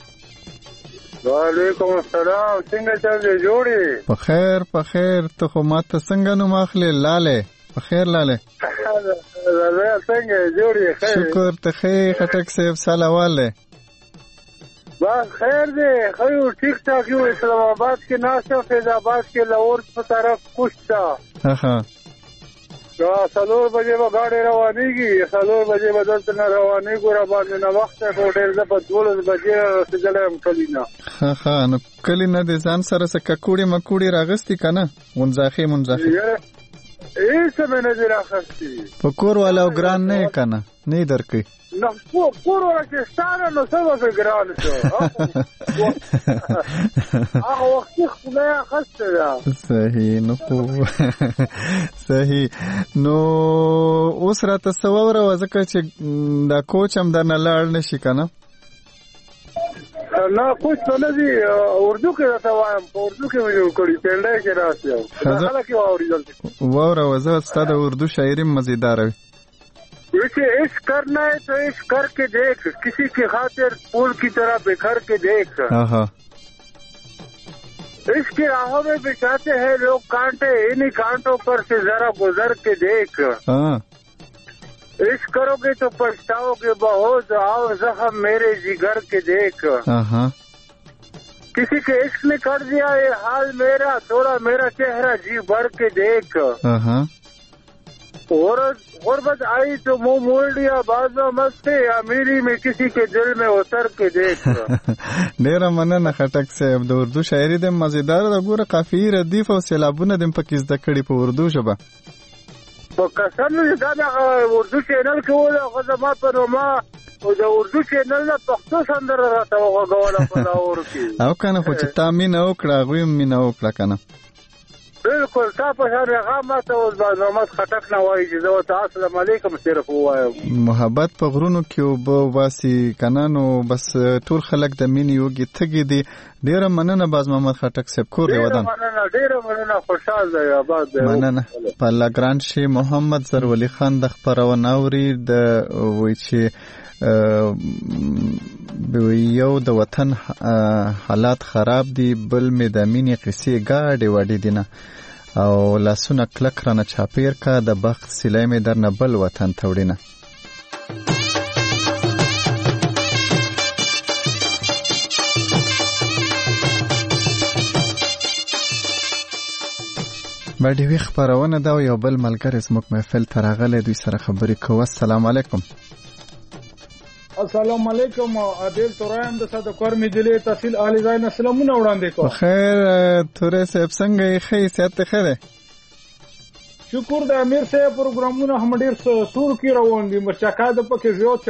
وعلیکم السلام. څنګه چل جوړي؟ په خیر په خیر. ته خو ماته څنګه نو ماخلې لاله په خیر لاله لاله څنګه جوړي؟ خیر شکر ته خیر خټک صاحب سلامواله بس خیر دی خو ٹھیک ٹھاک یو. اسلام آباد کې ناشته فیض آباد کې لاهور په طرف کوشتا اها دا څلور بجې به گاډي روانيږي څلور بجې به دلته نه روانيږي ګور باندې نو وخت په هوټل د په دولس بجې رسېدلم کلینا. ها ها نو کلینا د ځان سره څه ککوړي مکوړي راغستي کنه منځاخي منځاخي ایسه مې نه دی راخستی په کور والا ګران نه کنه نه درکې نو کور والا چې ستاره نو څه به ګران شو هغه وخت خو نه خسته ده. صحیح نو صحیح نو اوس راته سووره وځکه چې دا کوچ هم درنه لاړ نشي کنه نه کوچ نه دی اردو کې راته وایم په اردو کې ویل کړی پنده کې راځي خلک یې واورېدل واوره وزه ستاسو اردو شاعری مزیدار وي. اسے عشق کرنا ہے تو عشق کر کے دیکھ کسی کی خاطر پھول کی طرح بکھر کے دیکھ. عشق کی راہوں میں بچھاتے ہیں لوگ کانٹے انہی کانٹوں پر سے ذرا گزر کے دیکھ. عشق کرو گے تو پچھتاؤ گے بہت آؤ زخم میرے جگر کے دیکھ. کسی کے عشق نے کر دیا یہ حال میرا تھوڑا میرا چہرہ جی بھر کے دیکھ. غربت آئی تو منہ موڑ لیا بازو مست امیری میں کسی کے دل میں اتر کے دیکھ. ډیره مننه خټک صاحب. د اردو شاعري د مزیدار د ګوره قافیه ردیف او سیلابونه د پکې زده کړي په اردو ژبه. په قسم دا د اردو چینل کې وله خو زما په نوما او د اردو چینل نه پښتو سندره راته وغوړه په داور کې او کنه خو چې تا مين او کړه غوي مين او کړه کنه بالکل تا په هر هغه ماته اوس باندې محمد خټک نه وایي چې زه ته السلام علیکم صرف وایم. محبت په غرونو کې او بو واسي کنه نو بس ټول خلک د مینې یوګي تګي دي. ډیره مننه باز محمد خټک صاحب کور دی ودان. ډیره مننه ډیره مننه خوشاله دی آباد دی. مننه په لاګران شي محمد زرولي خان د خبرونه اوري د وای چې یو د وطن حالات خراب دي بل مې د مینې قصې گاډي وړي دي نه او لاسونه کلک رانه چاپیر کا د بخت سلای مې درنه بل وطن توړینه. باندې وی خبرونه دا یو بل ملګری زموږ محفل ترغله دوی سره خبرې کوو. السلام علیکم. السلام علیکم. عادل تورایم د صد کور می دلی تحصیل اهل زاین السلامونه وړاندې کوم. خیر تورې صاحب څنګه یې خیسیت خیره؟ شکر د امیر صاحب پروګرامونه هم ډیر سور کی روان دي مرچکا د پکې زیات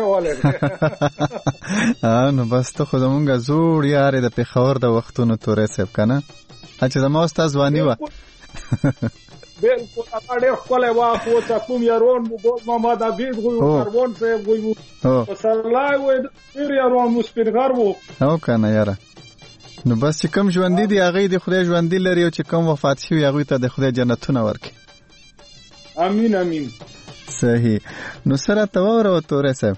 چواله اه نو بس ته خو زمونږ زوړ یار د پیښور د وختونو تورې صاحب کنه چې زما استاد ځواني و بالکل اپاډه خپل واخ او څه کوم یارون مو محمد عبید غو کاربون صاحب غو او سلای و ډیر یارون مو سپینګار وو او کنه یاره نو بس چې کوم ژوند دي هغه د خدای ژوند لري او چې کوم وفات شي هغه ته د خدای جنتونه ورکړي. امين امين. صحیح. نو سره تور او تورې صاحب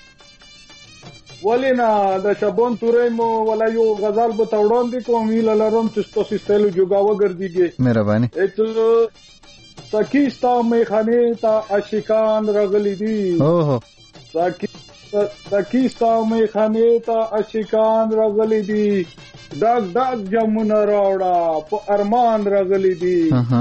ولینا د شبون تورې مو ولا یو غزل به توړون دي کوم ویل لرم چې تاسو ستلو جوګاو ګرځيږي. مهرباني. اته سکیستا میخانه تا عاشقان رغلی دي. اوه سکی سکیستا میخانه تا عاشقان رغلی دي. داګ داګ جمونه راوړه په ارمان رغلی دي.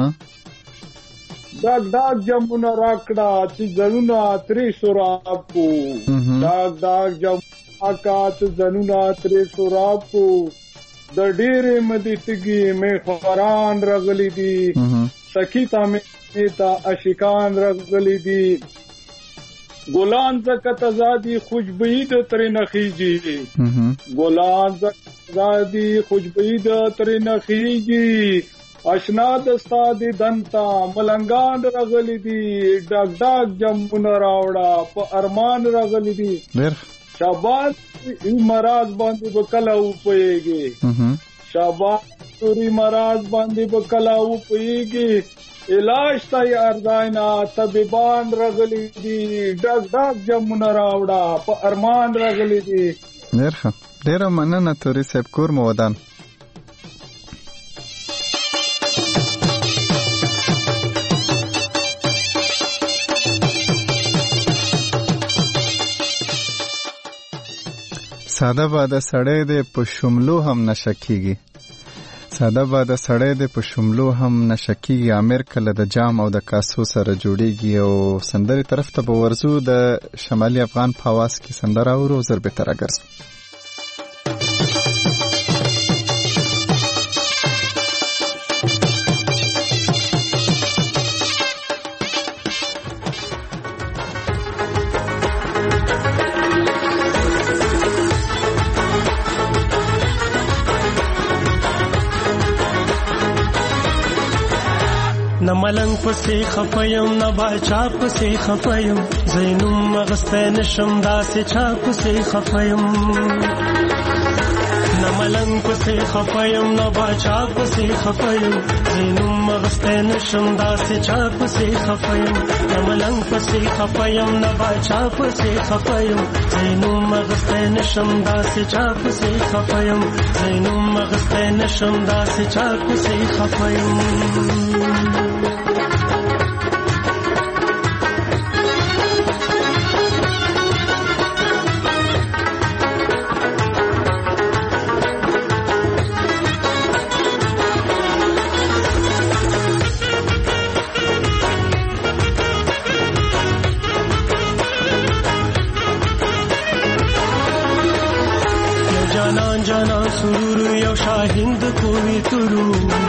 داګ داګ جمونه راکړه چې زنونه تری سوراب کو. داګ داګ جم اکات زنونه تری سوراب کو. د ډېرې مدې تګي مې خوران رغلی دي. سکیتا میتا عاشقان رغلی دي. ګلان زکه تزادي خوشبوئی د تر نخیږي. ګلان زکه تزادي خوشبوئی د تر نخیږي. آشنا دستا دی دنتا ملنګان رغلی دي. ډاګ ډاګ جمونه راوړه په ارمان رغلی دي. شاباش ای مراز باندې بکلا او پېږي. شاباش توري مراز باندې بکلا او پېږي. علاج تای ارزاینا طبيبان رغلی دي. ډاګ ډاګ جمونه راوړه په ارمان رغلی دي. مرخه ډیر مننه توري صاحب کور مو ودان. ساده باده سړی دی په شملو هم نشکیږي. ساده باده سړی دی په شملو هم نشکیږي. امیر کله د جام او د کاسو سره جوړیږي. او سندري طرف ته به ورزو د شمالي افغان په आवाज کې سندره اورو زر به تر اگرزو. نملنګ پسې خپایم نه باچا پسې خپایم. زینوم مغسته نشم داسې چا پسې خپایم. نملنګ پسې خپایم نه باچا پسې خپایم. زینوم مغسته نشم داسې چا پسې خپایم. نملنګ پسې خپایم نه باچا پسې خپایم. زینوم مغسته نشم داسې چا پسې خپایم. زینوم مغسته نشم داسې چا پسې خپایم. شاهند کوي تورو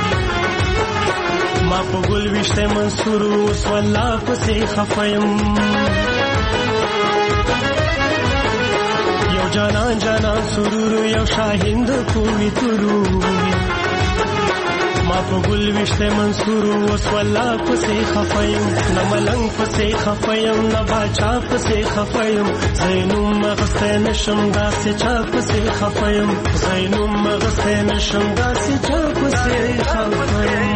ما په ګل وشته منصور اوس والله پسې خفایم. یو جانان جانان سرور یو شاهند کوي تورو ما په ګل وشته منصور اوس والله پسې خفایم. نه ملنګ پسې خفایم نه باچا پسې خفایم. زینوم مغسته نشم داسې چا پسې خفایم. زینوم مغسته نشم داسې چا پسې خفایم.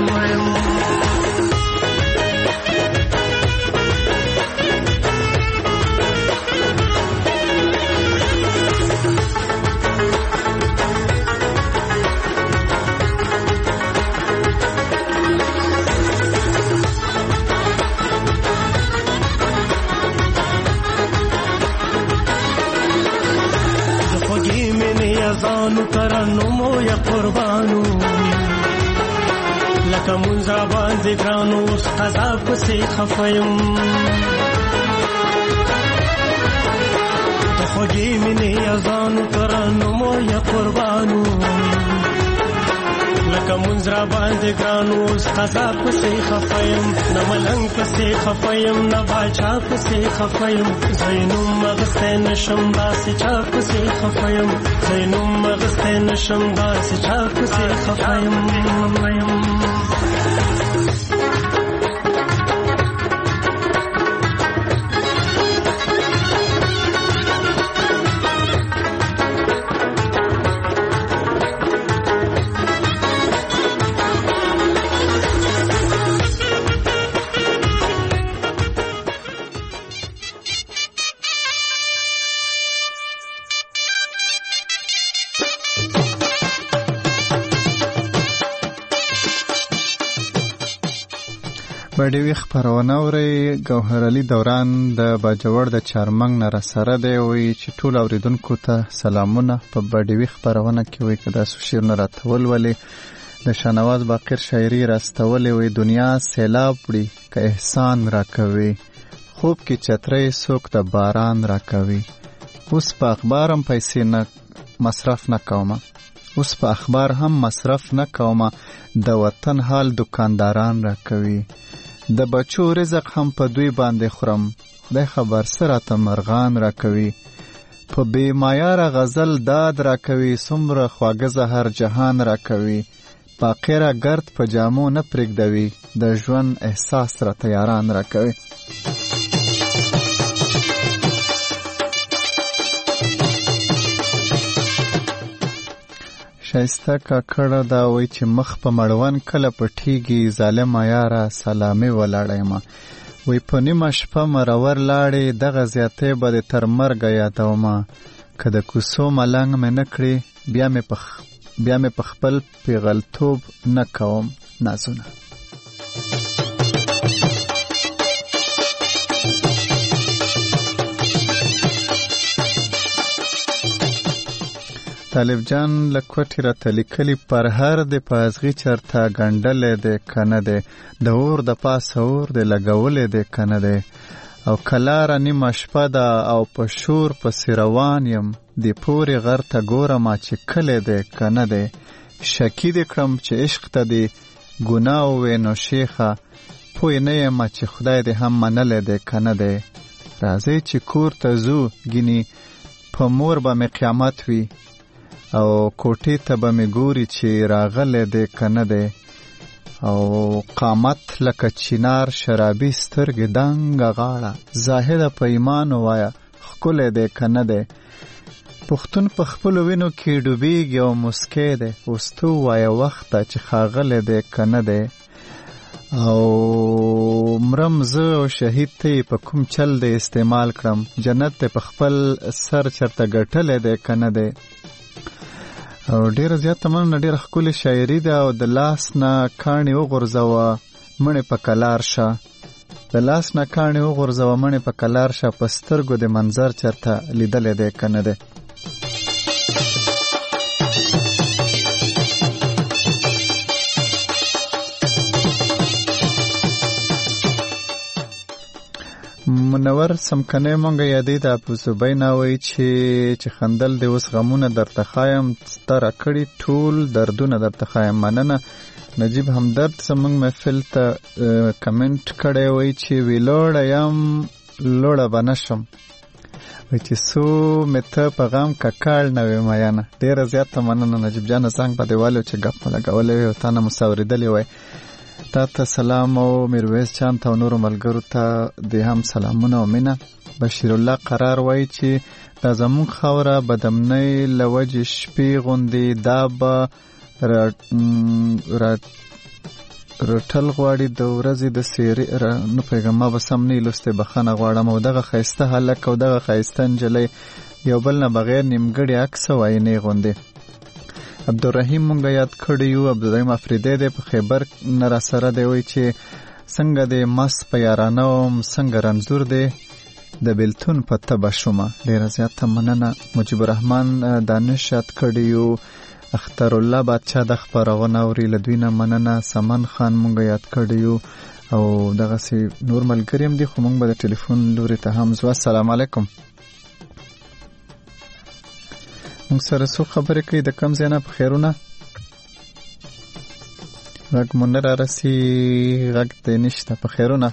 زانو ترنمو یا قربانو لکه منځه باندې ګرانو اوس قضا پسې خفایم. د خوږې مینې زانو ترنمو یا قربانو لکه منځه باندې ګرانو اوس قضا پسې خفایم. نه ملنګ پسې خفایم نه باچا پسې خفایم. زینوم مغسته نشم داسې چا پسې خفایم. زینوم مغسته نشم داسې چا پسې خفایم. بډیوي خبرونه اوري. ګوهر علي دوران د باجوړ د چارمنګ نه راسره دی، وایي چې ټول اوریدونکو ته سلامونه. په بډیوي خبرونه کې وایي که داسې شعرونه راته ولولي. د شاهنواز باقر شاعري راستولې، وایي دنیا سیلاب وړي که احسان راکوي، خوب کې چترۍ څوک د باران راکوي. اوس په اخبار هم پیسې نه مصرف نه کومه اوس په اخبار هم مصرف نه کومه د وطن حال دکانداران راکوي. د بچو رزق هم په دوی باندې خورم، خدای خبر سره ته مرغان راکوي. په بې معیاره غزل داد راکوي، څومره خواږه زهر جهان راکوي. باقیره ګرد په جامو نه پرېږدوي، د ژوند احساس را تیاران راکوي. شایسته کاکړه دا وایي چې مخ په مړوند کله پټیږي، ظالمه یاره سلامي ولاړی ما. وایي په نیمه شپه مرور لاړې، دغه زیاتې به د تر مرګه یادومه. که د کوڅو ملنګ مې نه کړې، بیا مې په بیا مې په خپل پیغلتوب نه کوم نازونه. طالب جان لکوټی را تلیکلی، پر هر د پازغی چرته ګنډلې د کنه ده، د اور د پاس اور د لګولې د کنه ده. او کلاره نیمه شپه ده او په شور پسې روان یم، د پورې غر ته ګوره ما چې کلی دی کنه دی. شکی دې کړم چې عشق ته دې ګناه ووې نو شیخه، پوی نه یم چې خدای دې هم منلی دی کنه دی. راځئ چې کور ته ځو، ګینې په مور به مې قیامت وي، او کوټې ته به مې ګوري چې راغلی دی کنه دی. او قامت لکه چینار، شرابي سترګې دنګه غاړه، زاهده په ایمان وایا ښکلی دی کنه دی. پښتون په خپلو وینو کې ډوبېږي او مسکی دی، اوس تو وایه وخت ته چې ښاغلی دی کنه دی. او مرم زه او شهید ته په کوم چل دی استعمال کړم، جنت ته په خپل سر چرته ګټلی دی کنه دی. او ډیره زیاته مننه، ډیره ښکلې شاعري ده. او د لاس نه کاڼې وغورځوه مړې په کلار شه، د لاس نه کاڼې وغورځوه مړې په کلار شه، په سترګو د منظر چرته لیدلی دی کنه دی. منور سمکنی مونږ یادی د ابوزبی ناوی چې چې خندل دی اوس غمونه درته خایم، ستره کړي ټول دردونه درته خایم. مننه. نجیب همدرد زمونږ محفل ته کمنټ کړی وی چې وی لوړه یم لوړه به نشم، وی چې سو مې ته په غم ککاړ نه وې میانه. ډېره زیاته مننه نجیب جانه، زنګ په دیوالو چې ګپ مو لګولی وی او تا نه مو څه اورېدلې وی. تا ته سلام او میرویس چان ته او نورو ملګرو ته د هم سلامونه او مینه. بشیر الله قرار وایي چې دا زمونږ خاوره بدمنۍ له وجې شپې غوندې دا به رټل غواړي د ورځې د څیرې نه پوهېږم، ما به سم نه لوستې، بخښنه غواړم. او دغه ښایسته هلک او دغه ښایسته نجلۍ یو بل نه بغیر نیمګړې عکس او عینې غوندې. عبدالرحیم مونږ یاد کړی یو، عبدالرحیم افریدی دی په خیبر نه را سره دی، وایي چې څنګه دی مست په یارانه وم، څنګه رنځور دی د بیلتون په تبه شومه. ډېره زیاته مننه. مجیب الرحمن دانش یاد کړی یو، اخترالله بادشاه د خپرونه اوري له دوی نه مننه. سمن خان مونږ یاد کړی یو، او دغسې نور ملګري هم دي، خو مونږ به د ټلیفون لوري ته هم ځو. السلام علیکم. مونږ سره څو خبرې کوي د کم ځای نه؟ په خیرونه غږ مو نه رارسي، غږ دی نشته. په خیرونه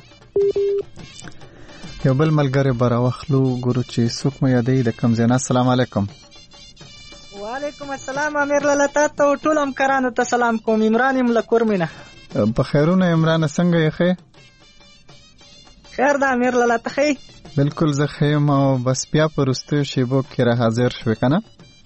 یو بل ملګری به راوخلو، ګورو چې څوک مو یادوي د کم ځای نه. السلام علیکم. وعلیکم السلام امیر لاله، تا ته او ټول همکارانو ته سلام کوم. عمران یم له کورمینه. په خیرونه عمرانه، څنګه یې ښې؟ خیر ده امیر لاله، ته ښې؟ بلکل زه ښه یم. او بس بیا په وروستیو شیبو کې را حاضر شوې که نه؟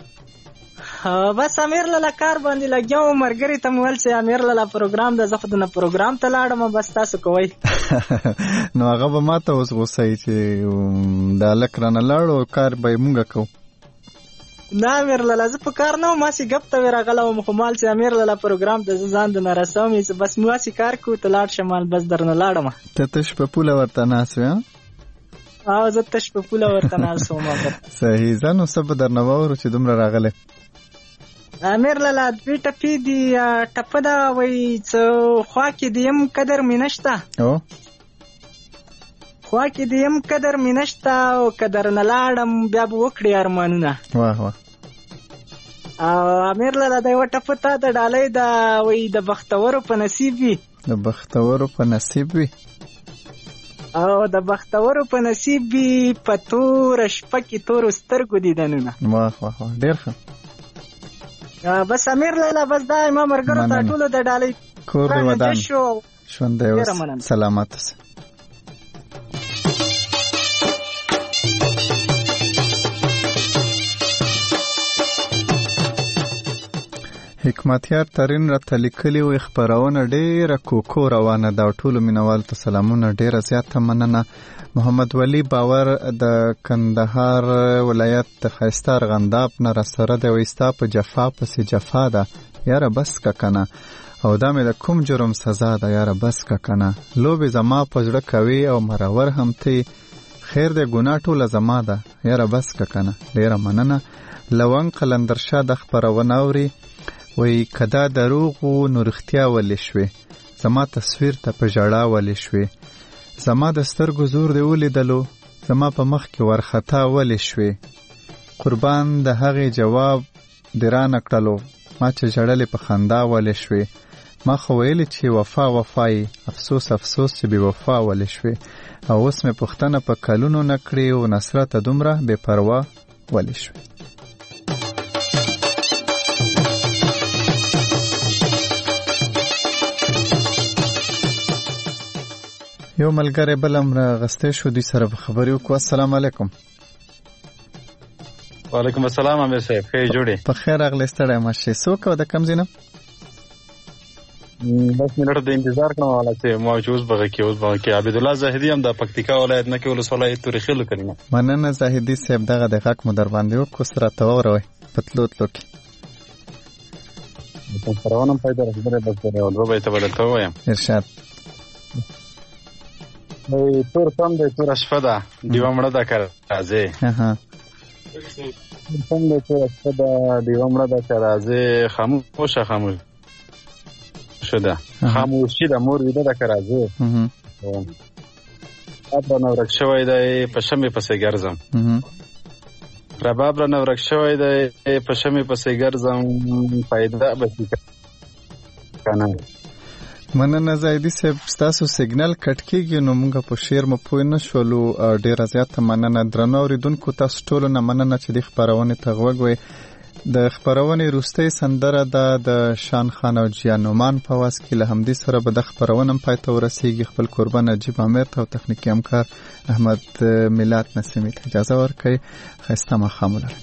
بس امیر لاله کار باندې لګیا وم، ملګري ته مې ویل چې امیر لاله پروګرام ده، زه خو دنه پروګرام ته لاړم، بس تاسو کوئ. نو هغه به ما ته اوس غوسه وي چې دا هلک رانه لاړو، کار به یې مونږ کوو. نه امیر لاله زه په کار نه وم هسې ګپ ته راغلی وم خو مال چې امیر لاله پروګرام ته زه ځان درنه رسوم چې بس مو هسې کار کوو ته لاړ شه مال بس درنه لاړم ته تش په پوله ورته ناست وې او زه تش په پوله ورته ناست وم صحیح زه نو څه به درنه واورو چې دومره راغلی امیر لاله دوی ټپې دي ټپه ده وایي څه خوا کې د یم قدر مې نشته او خوا کې د یم قدر مې نشته او که درنه لاړم بیا به وکړې ارمانونه واه واه او امیر لاله دا یوه ټپه تا د ډالۍ ده وایي د بختورو په نصیب وي د بختورو په نصیب وي او د بختورو په نصیب وي په توره شپه کې تورو سترګو دیدنونه واه واه واه ډېر ښه بس امیر لاله بس دا ما مرګرو ته ټولو د ډالۍ کور دې ودان ژوندی اوس سلامت اوسه حکمتیار ترین راته لیکلي وي خپرونه ډېره کوکو روانه ده او ټولو مینوالو ته سلامونه ډېره زیاته مننه محمد ولی باور د کندهار ولایت د ښایسته ارغنداب نه راسره دی وایي ستا په جفا پسې جفا ده یاره بس که کنه او دا مې د کوم جرم سزا ده یاره بس که کنه لوبې زما په زړه کوي او مرور هم تی خیر دی ګناه ټوله زما ده یاره بس که کنه ډېره مننه لونګ قلندرشاه د خپرونه اوري وی کدا دروغ و نو رښتیا ولې شوې زما تصویر ته په ژړا ولې شوې زما د سترګو زور دی ولیدلو زما په مخ کې ورخطا ولې شوې قربان د هغې جواب دې رانه کړلو ما چې ژړلې په خندا ولې شوې ما خو ویلې چې وفا وفایي افسوس افسوس چې بې وفا ولې شوې او اوس مې پوښتنه په کلونو نه کړې او نصرته دومره بې پروا ولې شوې یو ملګری بل هم راغستی شو دوی سره به خبرې وکړو السلام علیکم وعلیکم السلام امیر صاحب ښه جوړې په خیر راغلی ستړی مه شې څوک او د کوم ځای نه بس منټ د انتظار کوم والا چې ما چې اوس بغه کې اوس بغه کې عبدالله زاهدي هم د پکتیکا ولایت نه کې ولسوالۍ تورې خیلو کلمه مننه زاهدي صاحب دغه د حق مو در باندې وکړو سره ته واوروئ په تلو تلو کې په خبرونه پیدا راځي بس دا دوه به ته ولته وایم ارشاد وای تور سم دی تور شپه ده دیوه مړه ده که راځې سم دی تور شپه ده دیوه مړه ده که راځې خاموشه خاموشه ده خاموشي ده مور ویده ده که راځې رباب رانه ورک شوی دی په شمې پسې ګرځم رباب رانه ورک شوی دی په شمې پسې ګرځم پیدا به شي که نه مننه زاهدي صاحب ستاسو سیګنل کټ کېږي نو موږ په شعر مو پوه نه شولو ډېره زیاته مننه درنو اورېدونکو تاسو ټولو نه مننه چې دې خپرونې ته غوږ وئ د خپرونې وروستۍ سندره ده د شان خان او جیان نومان په آواز کې له همدې سره به د خپرونه هم پای ته ورسېږي خپل کوربه نجیب امیر ته او تخنیکي همکار احمد میلاد نسیمي ته اجازه ورکوئ ښایسته ماښام ولرئ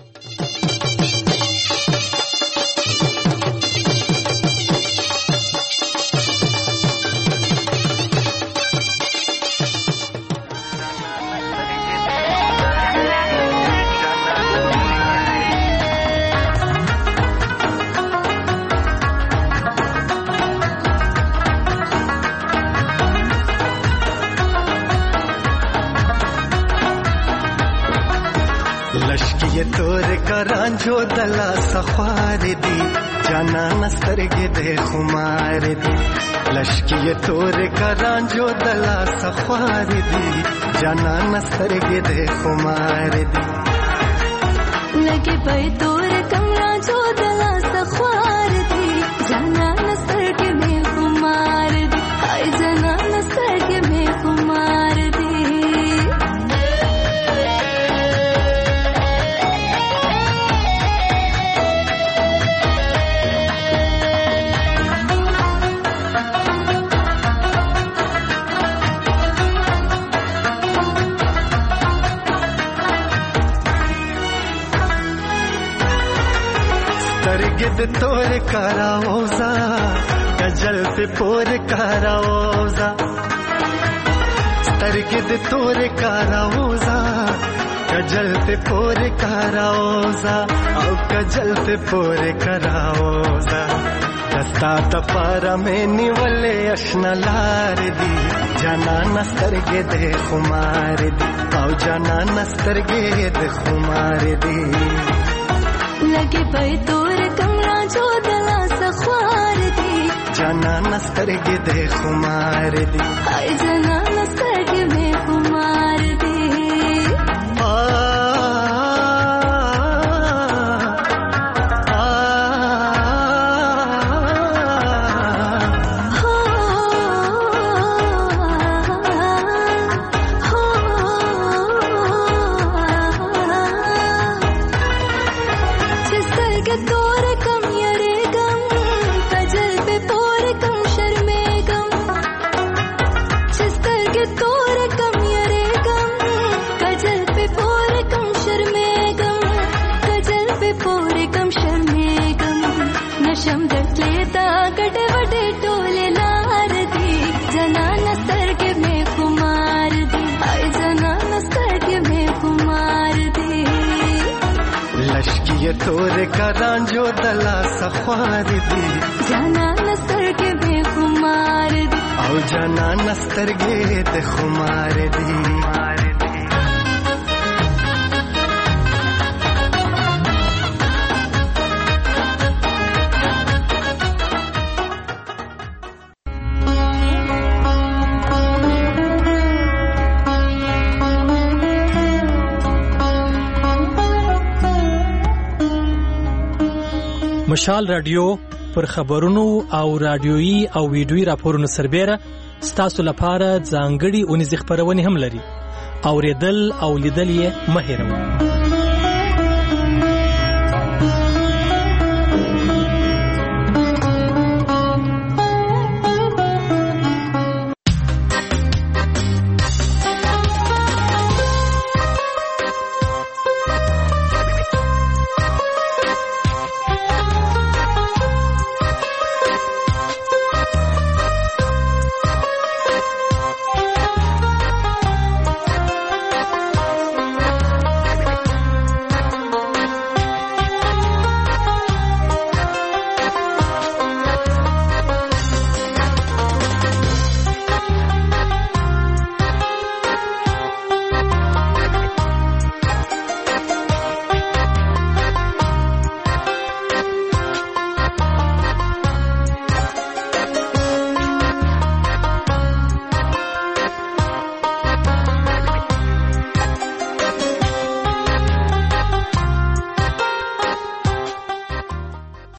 رانجو دلا سخوار دی جانا نسترگی دے خمار دی لشکی تور کا رانجو دلا سخوار دی جانا نسترگی دے خمار دی لگے پای تور کم رانجو دلا سخوار دی جانا نسترگی دے خمار دی آئی جانا نسترگی دے خمار دی سترگد تور کاراوزا کجل پہ پور کاراوزا سترگد تور کاراوزا کجل په پورې کاراوزا او کجل په پورې کراوزا دستا ته پاره مې نیولې اشنا لار دي جانان سترګې دې خمار دي او جانان سترګې دې خمار دي لګي په تور کمرا جو دلا سخوار دي جانان سترګې دې خمار دي هاي جانان سترګې دې خمار دي تور کران جو دلا سخوار دی جانان سترګې به خمار دی او جانان سترګې د خمار دی مشال رادیو پر خبرونو او رادیويي او ویډیويي راپورونو سربېره ستاسو لپاره ځانګړي اونیز خبرونه هم لري. اوریدل او لیدل یې مه هېروئ.